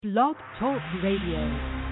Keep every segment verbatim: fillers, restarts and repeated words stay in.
Blog Talk Radio.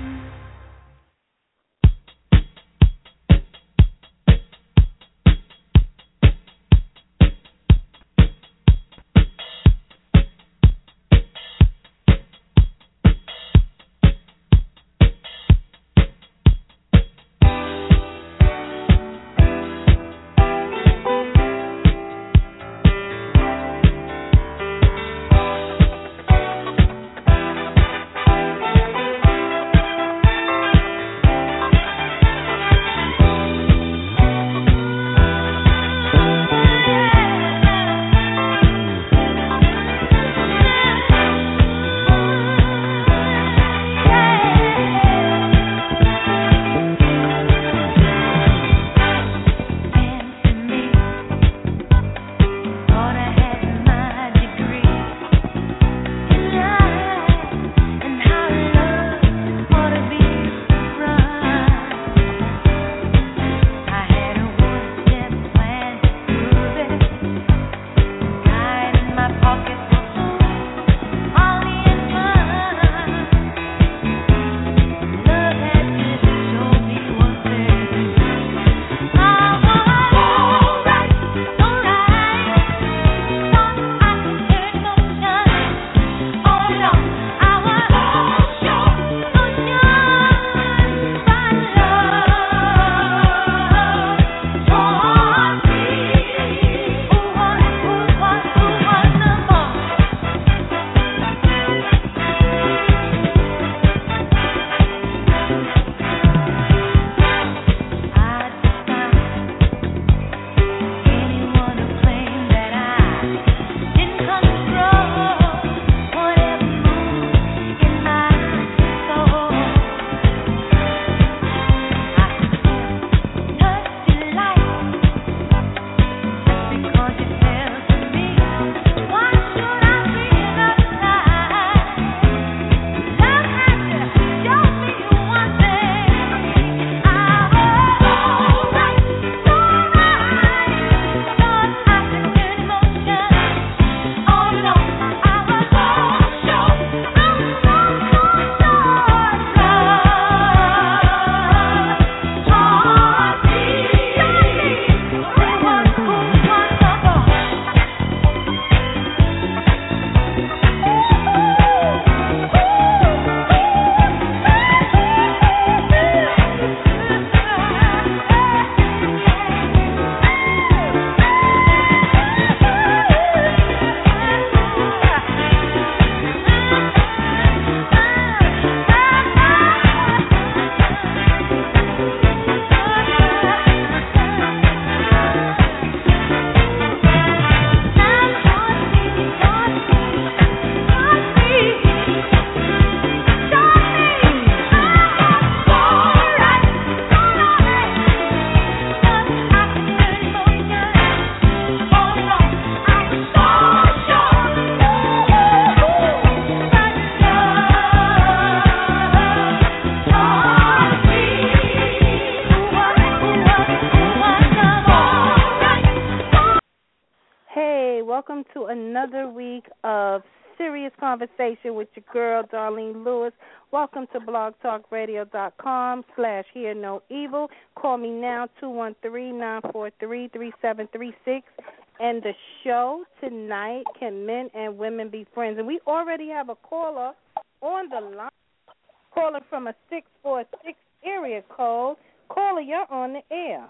Welcome to another week of serious conversation with your girl, Darlene Lewis. Welcome to blogtalkradio.com slash hear no evil. Call me now, two one three, nine four three, three seven three six. And the show tonight, Can Men and Women Be Friends? And we already have a caller on the line, calling from a six four six area code. Caller, you're on the air.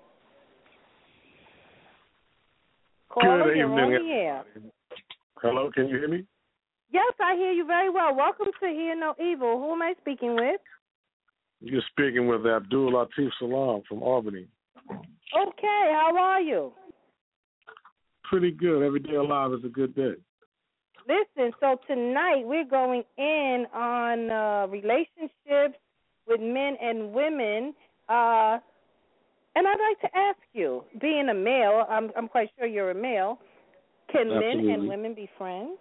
Caller, Good you're evening. on the air. Hello, can you hear me? Yes, I hear you very well. Welcome to Hear No Evil. Who am I speaking with? You're speaking with Abdul Latif Salam from Albany. Okay, how are you? Pretty good. Every day alive is a good day. Listen, so tonight we're going in on uh, relationships with men and women. Uh, and I'd like to ask you, being a male, I'm, I'm quite sure you're a male, can Absolutely. men and women be friends?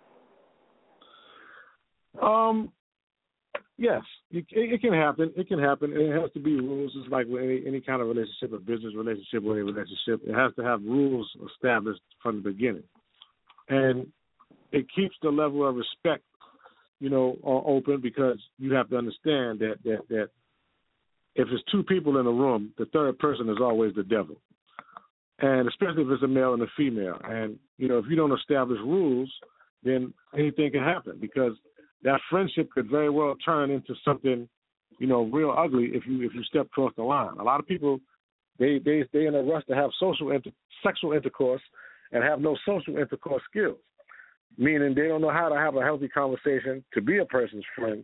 Um, yes, it, it can happen. It can happen. It has to be rules. It's like with any, any kind of relationship, a business relationship or any relationship. It has to have rules established from the beginning. And it keeps the level of respect you know, are open because you have to understand that that that if it's two people in a room, the third person is always the devil, and especially if it's a male and a female. And you know, if you don't establish rules, then anything can happen because that friendship could very well turn into something, you know, real ugly if you if you step across the line. A lot of people, they they they in a rush to have social inter- sexual intercourse and have no social intercourse skills, meaning they don't know how to have a healthy conversation to be a person's friend,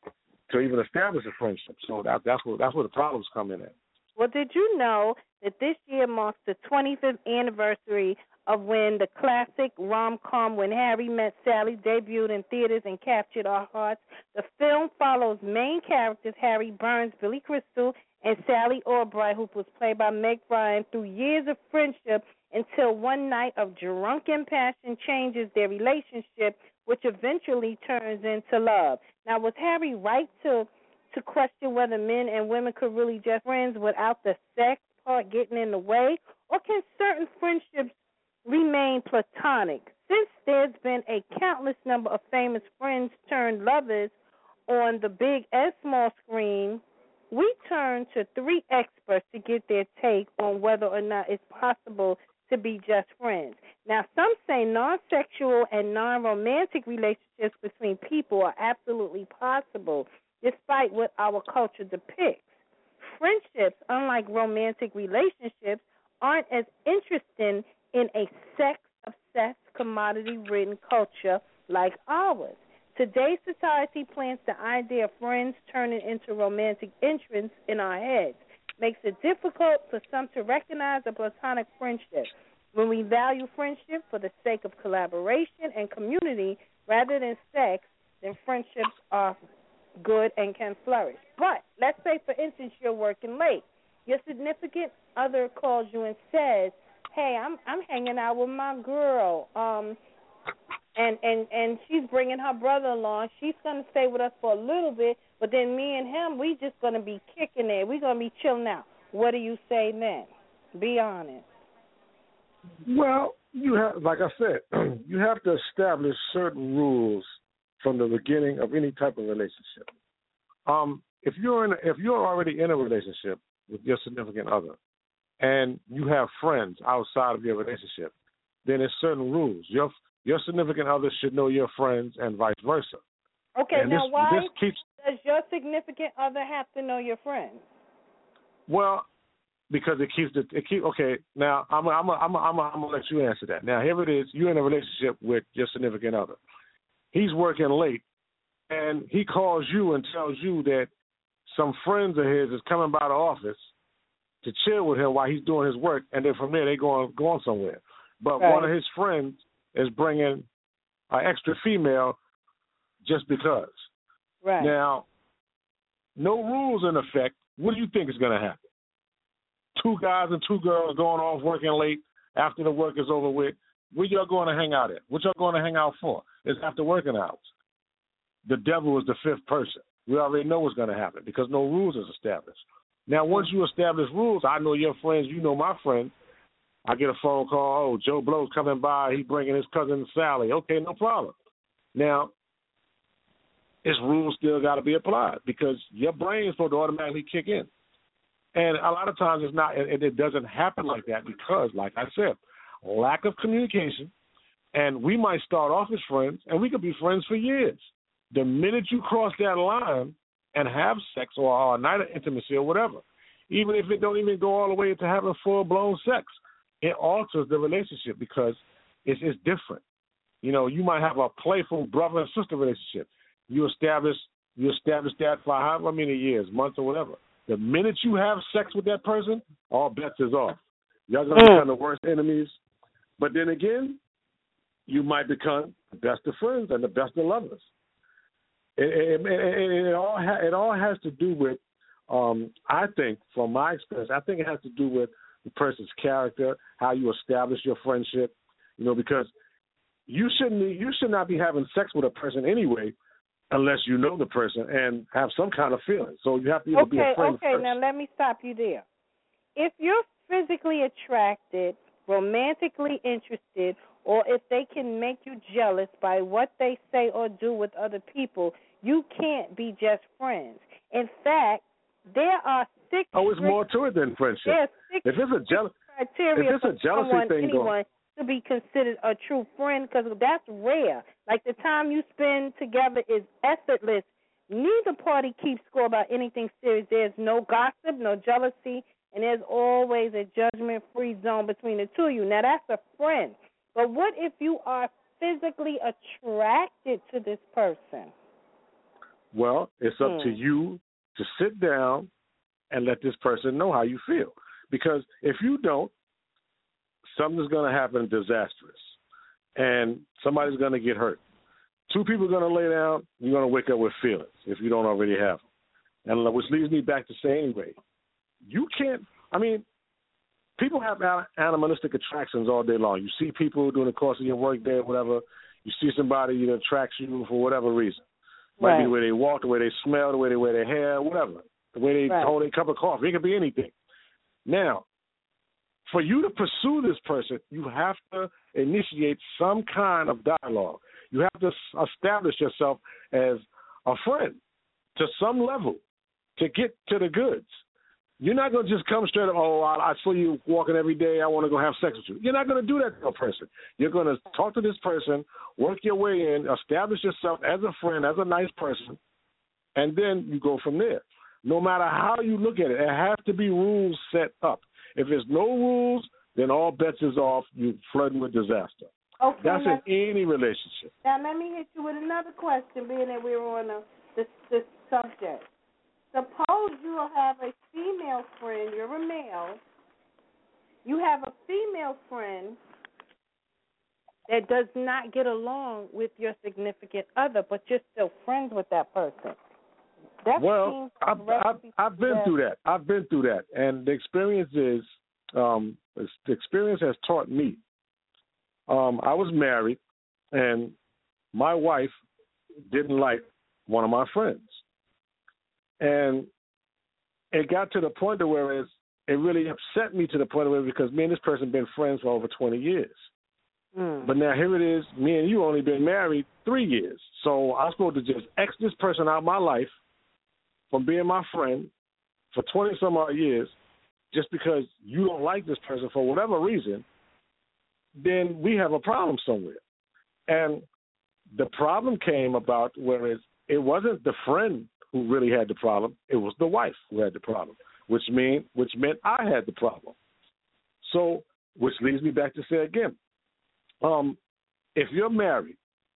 to even establish a friendship. So that, that's where that's where the problems come in at. Well, did you know that this year marks the twenty-fifth anniversary of when the classic rom-com When Harry Met Sally debuted in theaters and captured our hearts? The film follows main characters Harry Burns, Billy Crystal, and Sally Albright, who was played by Meg Ryan, through years of friendship until one night of drunken passion changes their relationship, which eventually turns into love. Now, was Harry right to to question whether men and women could really just be friends without the sex part getting in the way? Or can certain friendships remain platonic? Since there's been a countless number of famous friends turned lovers on the big and small screen, we turn to three experts to get their take on whether or not it's possible to be just friends. Now, some say non-sexual and non-romantic relationships between people are absolutely possible, despite what our culture depicts. Friendships, unlike romantic relationships, aren't as interesting in a sex-obsessed, commodity-ridden culture like ours. Today's society plants the idea of friends turning into romantic entrants in our heads. Makes it difficult for some to recognize a platonic friendship. When we value friendship for the sake of collaboration and community rather than sex, then friendships are good and can flourish. But let's say, for instance, you're working late. Your significant other calls you and says, "Hey, I'm I'm hanging out with my girl, um, and and and she's bringing her brother along. She's gonna stay with us for a little bit, but then me and him, we just gonna be kicking it. We're gonna be chilling out." What do you say then? Be honest. Well, you have, like I said, you have to establish certain rules from the beginning of any type of relationship. Um, if you're in, if you're already in a relationship with your significant other, and you have friends outside of your relationship, then there's certain rules. Your your significant other should know your friends, and vice versa. Okay, and now this, why this keeps, does your significant other have to know your friends? Well, because it keeps the it keep okay. Now I'm I'm I'm I'm I'm gonna let you answer that. Now here it is. You're in a relationship with your significant other. He's working late, and he calls you and tells you that some friends of his is coming by the office to chill with him while he's doing his work, and then from there they go on, going somewhere. But right. One of his friends is bringing an extra female just because. Right. Now, no rules in effect. What do you think is going to happen? Two guys and two girls going off working late after the work is over with. Where y'all going to hang out at? What y'all going to hang out for? It's after working hours. The devil is the fifth person. We already know what's going to happen because no rules is established. Now, once you establish rules, I know your friends, you know my friends. I get a phone call, oh, Joe Blow's coming by, he bringing his cousin Sally. Okay, no problem. Now, his rules still got to be applied because your brain's supposed to automatically kick in. And a lot of times it's not, and it doesn't happen like that because, like I said, lack of communication, and we might start off as friends, and we could be friends for years. The minute you cross that line and have sex or, or a night of intimacy or whatever, even if it don't even go all the way to having full-blown sex, it alters the relationship because it's, it's different. You know, you might have a playful brother and sister relationship. You establish you establish that for however many years, months or whatever. The minute you have sex with that person, all bets is off. Y'all going to become the worst enemies. But then again, you might become the best of friends and the best of lovers. It, it, it, it, all, ha- it all has to do with, um, I think, from my experience, I think it has to do with the person's character, how you establish your friendship, you know, because you shouldn't be, you should not be having sex with a person anyway unless you know the person and have some kind of feeling. So you have to either okay, be a friend Okay, first. Now let me stop you there. If you're physically attracted, romantically interested, or if they can make you jealous by what they say or do with other people, you can't be just friends. In fact, there are six. Oh, it's more to it than friendship. There are six if it's a jealous criteria if it's a for jealousy someone, thing anyone, going, to be considered a true friend, because that's rare. Like the time you spend together is effortless. Neither party keeps score about anything serious. There's no gossip, no jealousy, and there's always a judgment-free zone between the two of you. Now, that's a friend. But what if you are physically attracted to this person? Well, it's up hmm. to you to sit down and let this person know how you feel. Because if you don't, something's going to happen disastrous, and somebody's going to get hurt. Two people are going to lay down, you're going to wake up with feelings if you don't already have them. And which leads me back to say anyway, you can't, I mean, people have animalistic attractions all day long. You see people during the course of your work day or whatever, you see somebody that attracts you for whatever reason. Might right. be the way they walk, the way they smell, the way they wear their hair, whatever. The way they right. hold their cup of coffee. It could be anything. Now, for you to pursue this person, you have to initiate some kind of dialogue. You have to establish yourself as a friend to some level to get to the goods. You're not going to just come straight up, oh, I, I saw you walking every day, I want to go have sex with you. You're not going to do that to a person. You're going to talk to this person, work your way in, establish yourself as a friend, as a nice person, and then you go from there. No matter how you look at it, there have to be rules set up. If there's no rules, then all bets is off. You're flirting with disaster. Okay, That's now, in any relationship. Now, let me hit you with another question, being that we were on a, this, this subject. Suppose you have a female friend, you're a male, you have a female friend that does not get along with your significant other, but you're still friends with that person. That well, I've, I've, I've been that. through that. I've been through that. And the experience is, um, the experience has taught me. Um, I was married, and my wife didn't like one of my friends. And it got to the point where it's, it really upset me to the point where because me and this person have been friends for over twenty years. Mm. But now here it is, me and you only been married three years. So I'm supposed to just X this person out of my life from being my friend for twenty-some-odd years just because you don't like this person for whatever reason, then we have a problem somewhere. And the problem came about whereas it wasn't the friend who really had the problem, it was the wife who had the problem, which mean which meant I had the problem. So, which leads me back to say again, um, if you're married,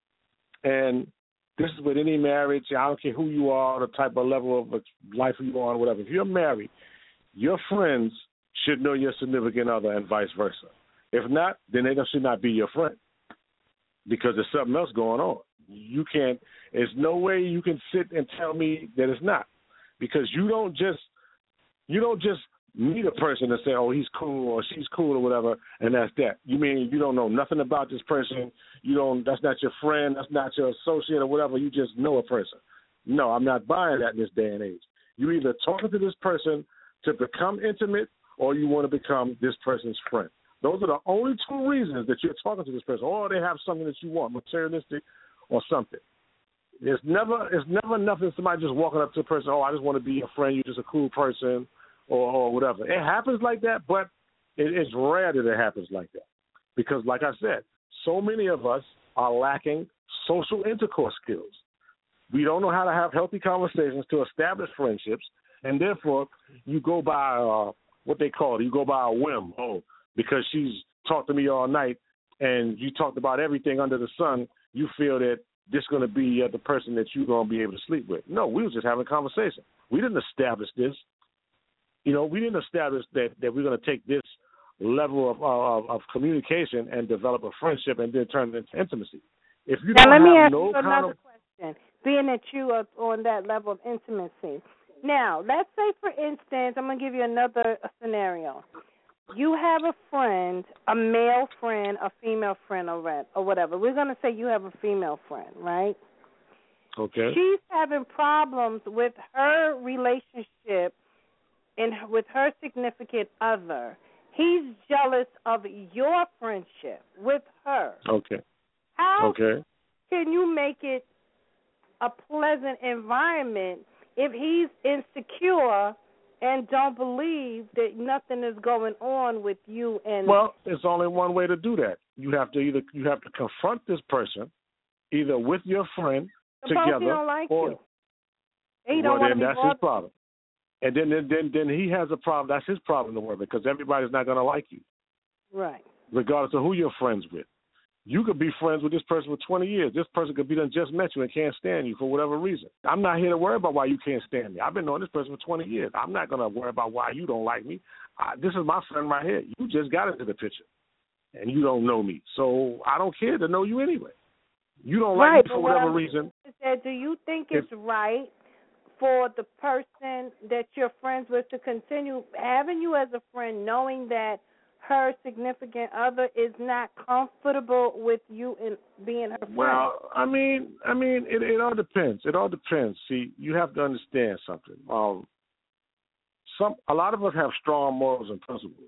and this is with any marriage, I don't care who you are, the type of level of life you are, or whatever. If you're married, your friends should know your significant other and vice versa. If not, then they should not be your friend because there's something else going on. You can't, there's no way you can sit and tell me that it's not because you don't just, you don't just meet a person and say, oh, he's cool or she's cool or whatever, and that's that. You mean you don't know nothing about this person. You don't, that's not your friend. That's not your associate or whatever. You just know a person. No, I'm not buying that in this day and age. You either talking to this person to become intimate or you want to become this person's friend. Those are the only two reasons that you're talking to this person. Or they have something that you want, materialistic or something. It's never it's never nothing somebody just walking up to a person, oh, I just want to be your friend, you're just a cool person or, or whatever. It happens like that, but it, it's rare that it happens like that. Because like I said, so many of us are lacking social intercourse skills. We don't know how to have healthy conversations to establish friendships, and therefore you go by uh, what they call it, you go by a whim. Oh, because she's talked to me all night and you talked about everything under the sun, you feel that this is going to be uh, the person that you're going to be able to sleep with. No, we were just having a conversation. We didn't establish this. You know, we didn't establish that, that we're going to take this level of, of of communication and develop a friendship and then turn it into intimacy. If you now don't let me have ask no you kind another of question, being that you are on that level of intimacy. Now, let's say, for instance, I'm going to give you another scenario. You have a friend, a male friend, a female friend, or, or whatever. We're going to say you have a female friend, right? Okay. She's having problems with her relationship and with her significant other, he's jealous of your friendship with her. Okay. How okay. can you make it a pleasant environment if he's insecure and don't believe that nothing is going on with you? And well, there's only one way to do that. You have to either you have to confront this person, either with your friend suppose together, he don't like or you. He don't well, want then to be that's bothered. his problem. And then, then, then, then he has a problem. That's his problem to work with, because everybody's not going to like you, right? regardless of who you're friends with. You could be friends with this person for twenty years. This person could be done just met you and can't stand you for whatever reason. I'm not here to worry about why you can't stand me. I've been knowing this person for twenty years. I'm not going to worry about why you don't like me. I, this is my friend right here. You just got into the picture, and you don't know me. So I don't care to know you anyway. You don't like right, me for whatever reason. Said, do you think it's if, right for the person that you're friends with to continue having you as a friend, knowing that her significant other is not comfortable with you in being her friend? Well, I mean, I mean, it, it all depends. It all depends. See, you have to understand something. Um, some a lot of us have strong morals and principles,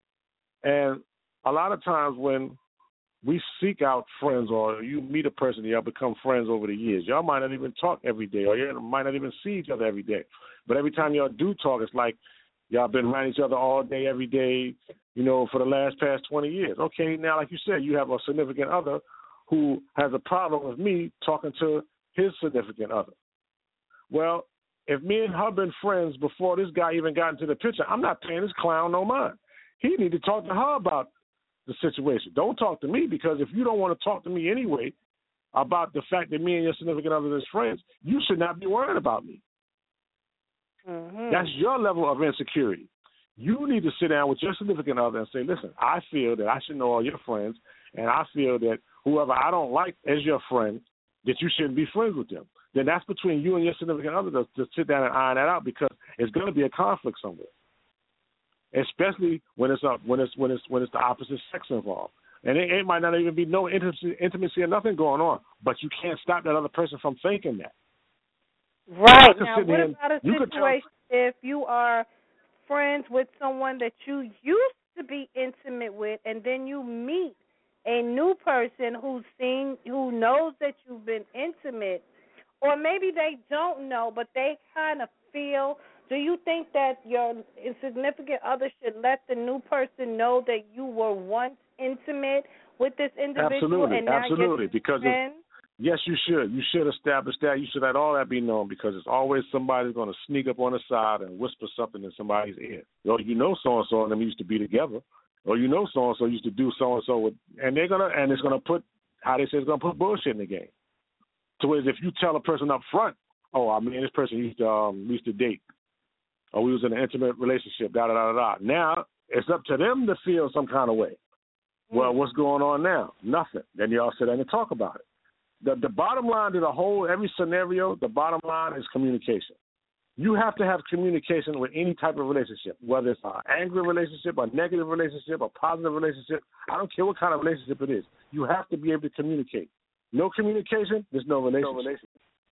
and a lot of times when we seek out friends, or you meet a person, y'all become friends over the years. Y'all might not even talk every day, or you might not even see each other every day. But every time y'all do talk, it's like y'all been around each other all day, every day, you know, for the last past twenty years. Okay, now, like you said, you have a significant other who has a problem with me talking to his significant other. Well, if me and her been friends before this guy even got into the picture, I'm not paying this clown no mind. He need to talk to her about the situation. Don't talk to me, because if you don't want to talk to me anyway about the fact that me and your significant other is friends, you should not be worried about me. Mm-hmm. That's your level of insecurity. You need to sit down with your significant other and say, listen, I feel that I should know all your friends, and I feel that whoever I don't like as your friend, that you shouldn't be friends with them. Then that's between you and your significant other to, to sit down and iron that out, because it's going to be a conflict somewhere. Especially when it's up, when it's when it's when it's the opposite sex involved, and it, it might not even be no intimacy, intimacy or nothing going on, but you can't stop that other person from thinking that. Right. Now, what in, about a situation if you are friends with someone that you used to be intimate with, and then you meet a new person who's seen, who knows that you've been intimate, or maybe they don't know, but they kind of feel. Do you think that your significant other should let the new person know that you were once intimate with this individual? Absolutely, and now absolutely. Because if, yes, you should. You should establish that. You should let all that be known, because it's always somebody going to sneak up on the side and whisper something in somebody's ear. Well, you know, so and so and them used to be together, or you know, so and so used to do so and so with, and they're gonna, and it's gonna put, how they say, it's gonna put bullshit in the game. So whereas if you tell a person up front, oh, I mean, this person used to um, used to date, or we was in an intimate relationship, da da da da. Now it's up to them to feel some kind of way. Mm. Well, what's going on now? Nothing. Then y'all sit down and talk about it. The the bottom line to the whole every scenario, the bottom line is communication. You have to have communication with any type of relationship, whether it's an angry relationship, a negative relationship, a positive relationship. I don't care what kind of relationship it is. You have to be able to communicate. No communication, there's no relationship. No relationship.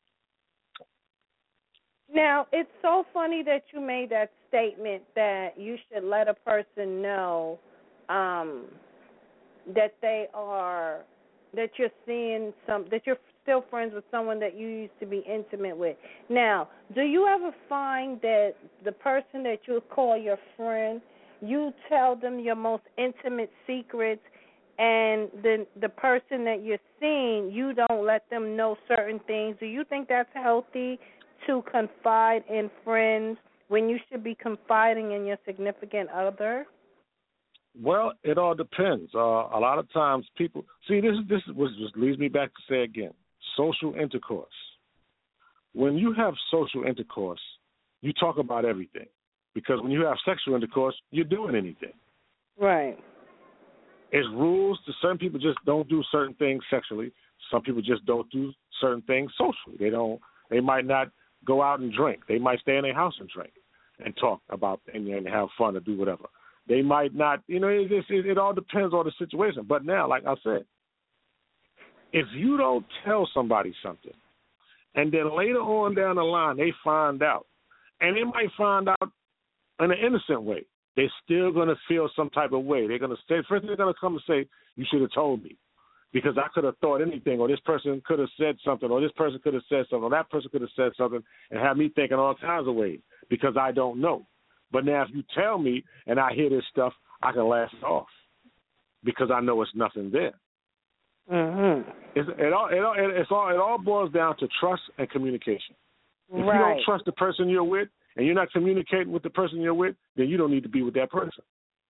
Now, it's so funny that you made that statement that you should let a person know um, that they are, that you're seeing some, that you're still friends with someone that you used to be intimate with. Now, do you ever find that the person that you call your friend, you tell them your most intimate secrets, and the the person that you're seeing, you don't let them know certain things? Do you think that's healthy to confide in friends when you should be confiding in your significant other? Well, it all depends. Uh, a lot of times people, see, this is this is what just leads me back to say again, social intercourse. When you have social intercourse, you talk about everything, because when you have sexual intercourse, you're doing anything. Right. It's rules. To certain people just don't do certain things sexually. Some people just don't do certain things socially. They don't. They might not go out and drink. They might stay in their house and drink and talk about and, and have fun or do whatever. They might not. You know, it, it, it all depends on the situation. But now, like I said, if you don't tell somebody something, and then later on down the line they find out, and they might find out in an innocent way. they're still going to feel some type of way. They're going to say, first they're going to come and say, you should have told me because I could have thought anything, or this person could have said something, or this person could have said something, or that person could have said something and have me thinking all kinds of ways because I don't know. But now if you tell me and I hear this stuff, I can laugh it off because I know it's nothing there. Mm-hmm. It's, it, all, it, all, it's all, it all boils down to trust and communication. If right. you don't trust the person you're with and you're not communicating with the person you're with, then you don't need to be with that person.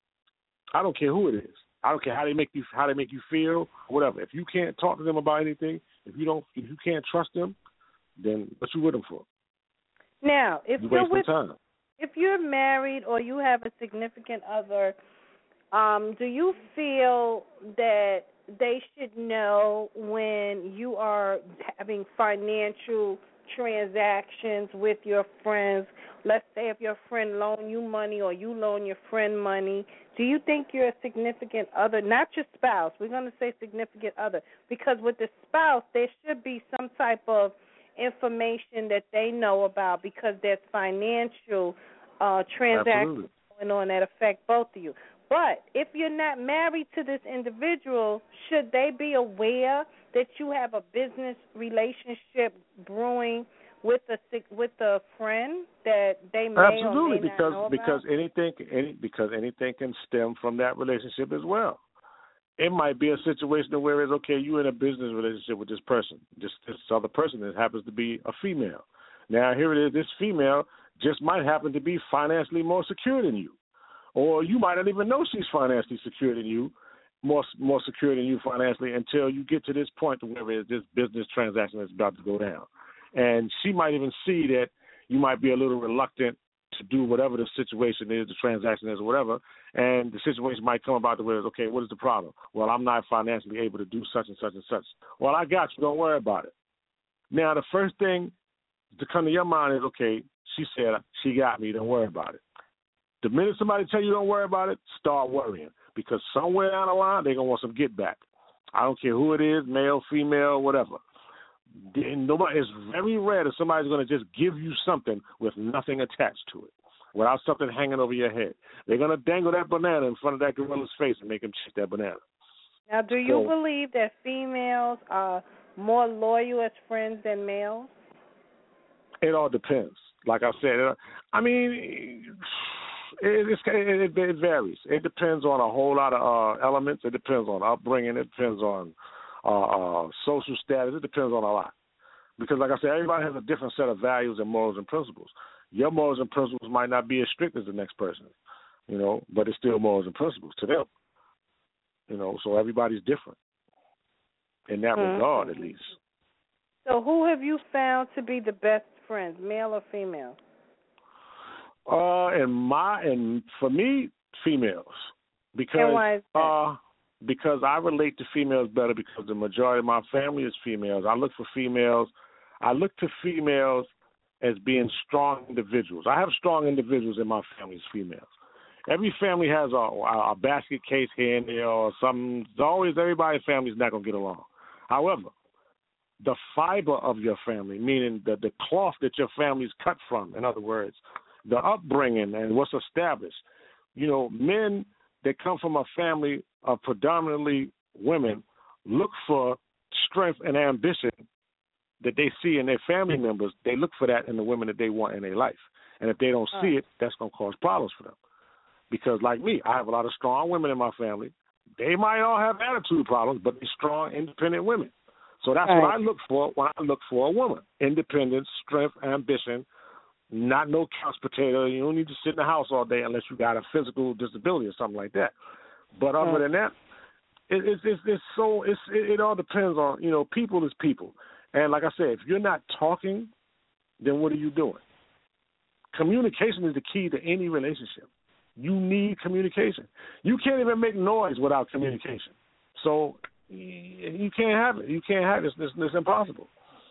I don't care who it is. I don't care how they make you how they make you feel, whatever. If you can't talk to them about anything, if you don't if you can't trust them, then what you with them for? Now, if you you're with time. if you're married or you have a significant other, um, do you feel that they should know when you are having financial transactions with your friends? Let's say if your friend loan you money or you loan your friend money, do you think you're a significant other, not your spouse? We're going to say significant other because with the spouse there should be some type of information that they know about because there's financial uh, transactions Absolutely. going on that affect both of you. But if you're not married to this individual, should they be aware that you have a business relationship brewing with a with a friend that they may Absolutely, or may because not know because about? anything any because anything can stem from that relationship as well. It might be a situation where it's okay, you're in a business relationship with this person, just this other person that happens to be a female. Now here it is, this female just might happen to be financially more secure than you. Or you might not even know she's financially secure than you, more more secure than you financially until you get to this point where this business transaction is about to go down. And she might even see that you might be a little reluctant to do whatever the situation is, the transaction is, or whatever, and the situation might come about the way, okay, what is the problem? Well, I'm not financially able to do such and such and such. Well, I got you. Don't worry about it. Now, the first thing to come to your mind is, okay, she said she got me. Don't worry about it. The minute somebody tell you don't worry about it, start worrying because somewhere down the line they're going to want some get back. I don't care who it is, male, female, whatever. Nobody, it's very rare that somebody's going to just give you something with nothing attached to it, without something hanging over your head. They're going to dangle that banana in front of that gorilla's face and make him chew that banana. Now, do you so, believe that females are more loyal as friends than males? It all depends. Like I said, I mean, it, it's, it, it varies. It depends on a whole lot of uh, elements. It depends on upbringing. It depends on uh, uh, social status. It depends on a lot. Because, like I said, everybody has a different set of values and morals and principles. Your morals and principles might not be as strict as the next person, you know, but it's still morals and principles to them. You know, so everybody's different in that mm-hmm. regard, at least. So who have you found to be the best friends, male or female? Uh, and my and for me, females, because and why is that? uh, because I relate to females better because the majority of my family is females. I look for females. I look to females as being strong individuals. I have strong individuals in my family as females. Every family has a, a basket case here and there or something. It's always everybody's family is not going to get along. However, the fiber of your family, meaning the, the cloth that your family is cut from, in other words, the upbringing and what's established. You know, men that come from a family of predominantly women look for strength and ambition that they see in their family members. They look for that in the women that they want in their life. And if they don't see it, that's going to cause problems for them. Because like me, I have a lot of strong women in my family. They might all have attitude problems, but they're strong, independent women. So that's right. What I look for when I look for a woman. Independence, strength, ambition, not no couch potato. You don't need to sit in the house all day unless you got a physical disability or something like that. But other than that, it, it's, it's, it's so it's, it, it all depends on, you know, people is people. And like I said, if you're not talking, then what are you doing? Communication is the key to any relationship. You need communication. You can't even make noise without communication. So you can't have it. You can't have it. It's, it's, it's impossible.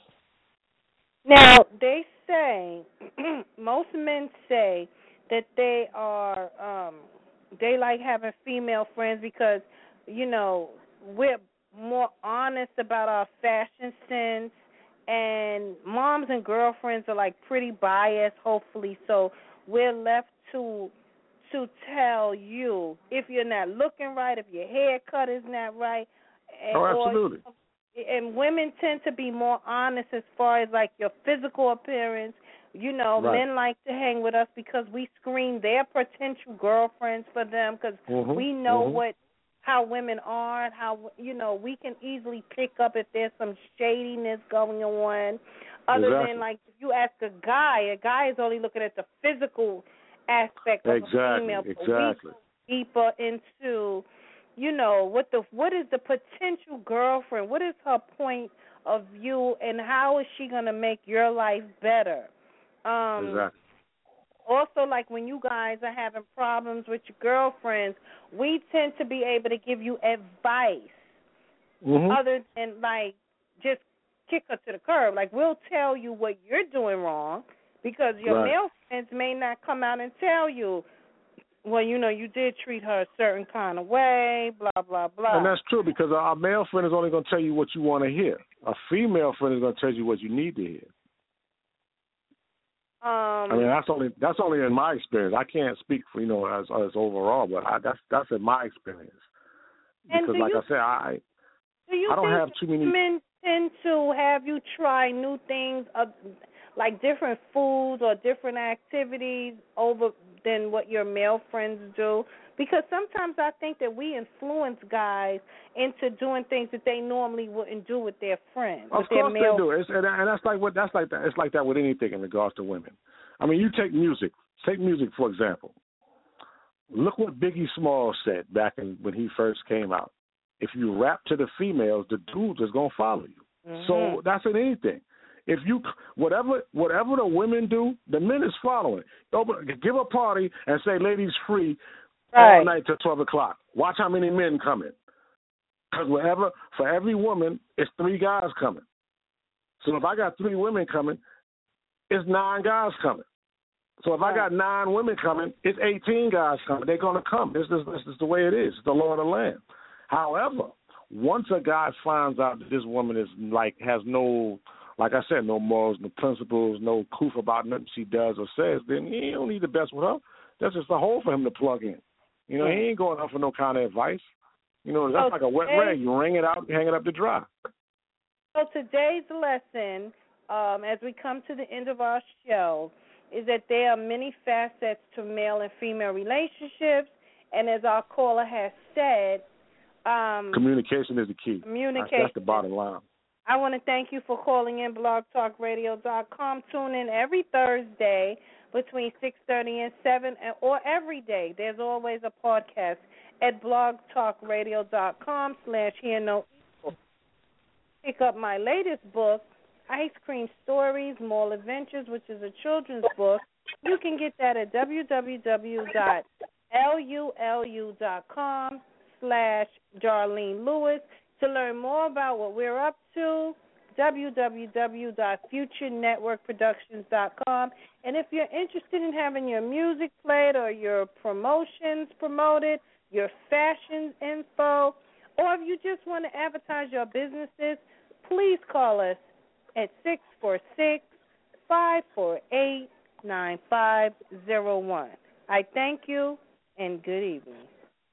Now, they say, most men say that they are, um, they like having female friends because, you know, we're more honest about our fashion sense, and moms and girlfriends are like pretty biased, hopefully, so we're left to to tell you if you're not looking right, if your haircut is not right. And, oh, absolutely. Or, and women tend to be more honest as far as, like, your physical appearance. You know, right. men like to hang with us because we screen their potential girlfriends for them because mm-hmm. we know mm-hmm. what how women are and how, you know, we can easily pick up if there's some shadiness going on. Other exactly. than, like, if you ask a guy, a guy is only looking at the physical aspect of exactly. a female. Exactly. We go deeper into, you know, what the what is the potential girlfriend? What is her point of view, and how is she going to make your life better? Um, exactly. Also, like, when you guys are having problems with your girlfriends, we tend to be able to give you advice mm-hmm. other than, like, just kick her to the curb. Like, we'll tell you what you're doing wrong because your right. male friends may not come out and tell you, well, you know, you did treat her a certain kind of way, blah, blah, blah. And that's true because a male friend is only going to tell you what you want to hear. A female friend is going to tell you what you need to hear. Um, I mean, that's only that's only in my experience. I can't speak for, you know, as as overall, but I, that's that's in my experience. Because, like you, I said, I do you I don't think have too many. Men tend to have you try new things, uh, like different foods or different activities, over than what your male friends do. Because sometimes I think that we influence guys into doing things that they normally wouldn't do with their friends. Of with course their male they do. It's, and, and that's like what that's like that. It's like that with anything in regards to women. I mean, you take music. Take music for example. Look what Biggie Smalls said back in, when he first came out. If you rap to the females, the dudes is gonna follow you. Mm-hmm. So that's in anything. If you whatever whatever the women do, the men is following. Open, give a party and say ladies free. Right. All night till twelve o'clock. Watch how many men come in. Because wherever, for every woman, it's three guys coming. So if I got three women coming, it's nine guys coming. So if I got nine women coming, it's eighteen guys coming. They're going to come. This is, this is the way it is. It's the law of the land. However, once a guy finds out that this woman is like has no, like I said, no morals, no principles, no proof about nothing she does or says, then he don't need the best with her. That's just a hole for him to plug in. You know, he ain't going up for no kind of advice. You know, that's so like a wet rag. You wring it out, you hang it up to dry. So today's lesson, um, as we come to the end of our show, is that there are many facets to male and female relationships, and as our caller has said, um, communication is the key. Communication. That's, that's the bottom line. I want to thank you for calling in blog talk radio dot com. Tune in every Thursday between six thirty and seven, or every day. There's always a podcast at blog talk radio dot com slash hear no evil. Pick up my latest book, Ice Cream Stories, Mall Adventures, which is a children's book. You can get that at w w w dot lulu dot com slash Darlene Lewis. To learn more about what we're up to, w w w dot future network productions dot com. And if you're interested in having your music played or your promotions promoted, your fashion info, or if you just want to advertise your businesses, please call us at six four six, five four eight, nine five zero one. I thank you and good evening.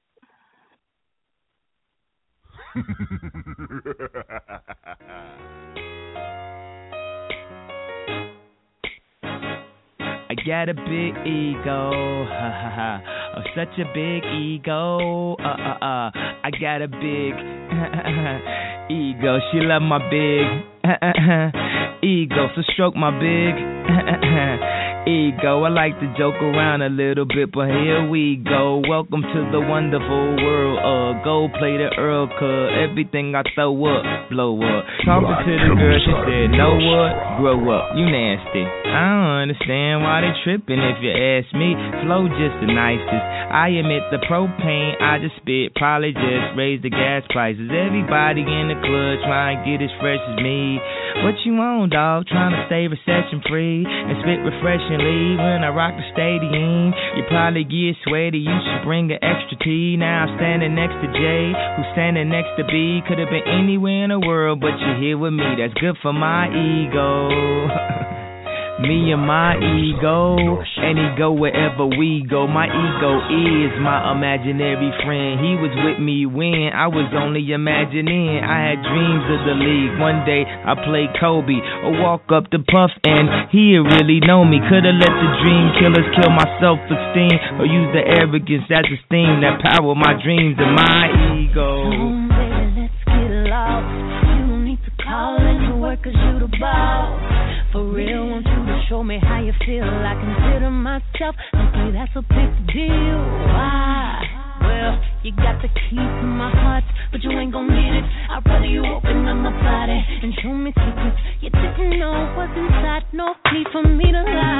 I got a big ego, ha ha ha, oh, such a big ego, uh uh uh, I got a big ego, she love my big ego, so stroke my big ego. I like to joke around a little bit, but here we go. Welcome to the wonderful world of gold plated Earl Cut. Everything I throw up, blow up. Talking to the girl, she said, know what? Grow up, you nasty. I don't understand why they tripping if you ask me. Flow just the nicest. I admit the propane I just spit probably just raised the gas prices. Everybody in the club trying to get as fresh as me. What you on, dog? Trying to stay recession free and spit refreshingly when I rock the stadium. You probably get sweaty, you should bring an extra tea. Now I'm standing next to Jay, who's standing next to B. Could have been anywhere in the world, but you're here with me. That's good for my ego. Me and my ego, and he go wherever we go. My ego is my imaginary friend. He was with me when I was only imagining. I had dreams of the league. One day I played Kobe, or walk up to Puff and he'd really know me. Could've let the dream killers kill my self-esteem, or use the arrogance as a steam that power my dreams and my ego. Come on, baby, let's get lost. You don't need to call into work cause you the boss. For real, want you to show me how you feel. I consider myself, okay, that's a big deal. Why? Well, you got the key to my heart, but you ain't gon' get it. I'd rather you open up my body and show me secrets you didn't know was inside. No need for me to lie.